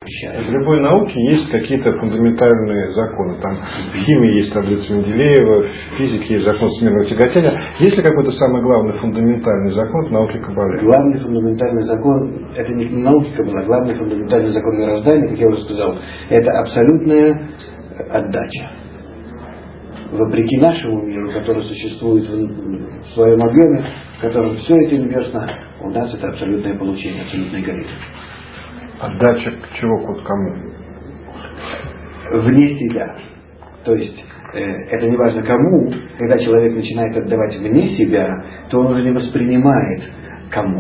В любой науке есть какие-то фундаментальные законы. Там в химии есть таблица Менделеева, в физике есть закон всемирного тяготения. Есть ли какой-то самый главный фундаментальный закон в науке Каббалы? Главный фундаментальный закон, это не наука Каббала, главный фундаментальный закон мироздания, как я уже сказал, это абсолютная отдача. Вопреки нашему миру, который существует в своем объеме, в котором все это инверсно, у нас это абсолютное получение, абсолютный эгоизм. Отдача чего к кому? Вне себя. То есть, это не важно кому, когда человек начинает отдавать вне себя, то он уже не воспринимает кому.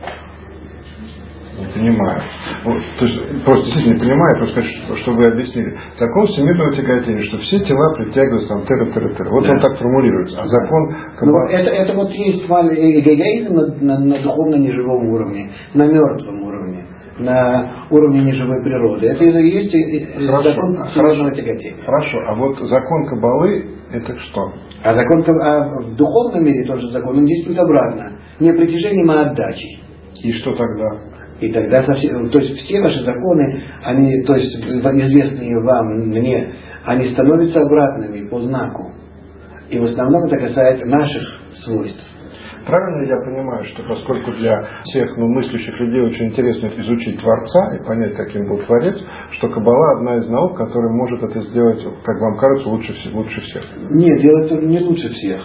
Не понимаю. Вот, то есть, просто действительно не понимаю, просто чтобы вы объяснили. Закон всемирного тяготения, что все тела притягиваются там тыры. Вот да. Он так формулируется. А закон Каббалы... это вот есть эгоизм на духовно-неживом уровне, на мертвом уровне, на уровне неживой природы. Это и есть закон всемирного тяготения. Хорошо. А вот закон Каббалы это что? А в духовном мире тот же закон, он действует обратно. Не притяжением, а отдачей. И что тогда? И тогда совсем, то есть все ваши законы, они, то есть известные вам, мне, они становятся обратными по знаку. И в основном это касается наших свойств. Правильно я понимаю, что поскольку для всех мыслящих людей очень интересно изучить Творца и понять, каким был Творец, что Каббала одна из наук, которая может это сделать, как вам кажется, лучше всех? Нет, дело в том, не лучше всех.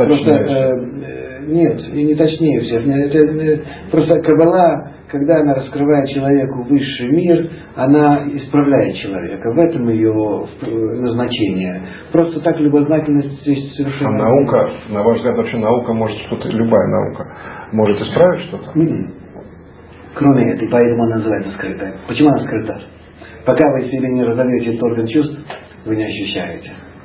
Нет, и не точнее всех. Просто Каббала, когда она раскрывает человеку высший мир, она исправляет человека. В этом ее назначение. Просто так любознательность здесь совершенно... А наука, на ваш взгляд, вообще наука может что-то, любая наука, может исправить что-то? Кроме этой, поэтому она называется скрытая. Почему она скрыта? Пока вы себе не разовьете этот орган чувств, вы не ощущаете.